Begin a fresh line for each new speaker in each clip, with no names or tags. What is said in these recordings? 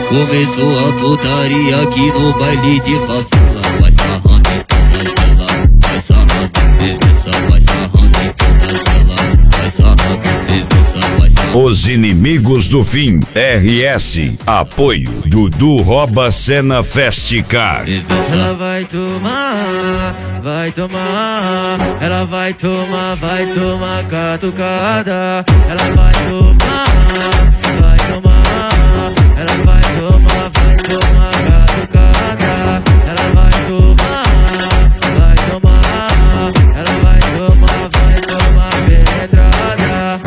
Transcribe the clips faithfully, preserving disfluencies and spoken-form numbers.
Começou a putaria aqui no baile de favela. Vai sarrando em todas elas, vai sarrando, bebiça, vai sarrando em todas elas, vai sarrando, bebiça, vai sarrando.
Os Inimigos do Fim, R S, apoio Dudu Rouba Cena Festicar.
Ela vai tomar, vai tomar, ela vai tomar, vai tomar catucada. Ela vai tomar, vai tomar, ela vai tomar, vai tomar catucada. Ela vai tomar, vai tomar, ela vai tomar, vai tomar penetrada.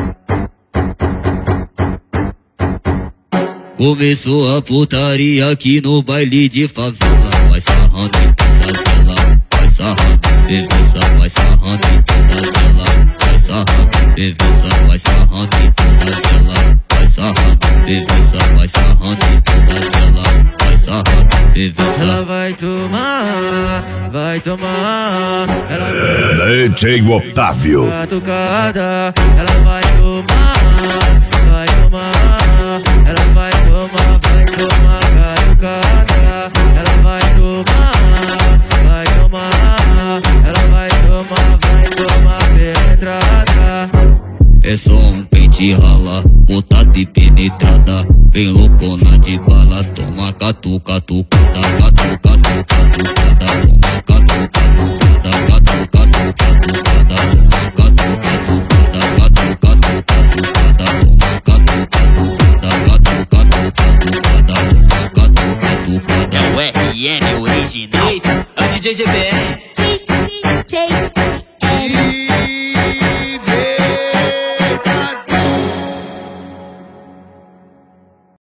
Começou a putaria aqui no baile de favela. Vai sarrando em todas elas, vai sarrando, bebiça, vai sarrando em todas elas, vai sarrando, bebiça, vai sarrando em todas elas, vai sarrando, bebiça, vai sarrando em todas elas, vai sarrando, bebiça. Ela vai tomar, vai tomar, ela vai
D J Otávio.
catucada. Ela vai tomar, vai tomar, ela vai tomar, vai tomar catucada. Ela vai tomar, vai tomar, ela vai tomar, vai tomar penetrada. É só um pente rala, botada e penetrada. Bem loucona de bala, toma catu, catucada, catu, catu, catucada, toma catu, catucada, catu, catu, catucada, toma catu, catucada, catu, catu, catucada, toma catu, catucada, catu, catu, catucada, toma catu, catucada. É o R N original.
Eita, é o D J G B R.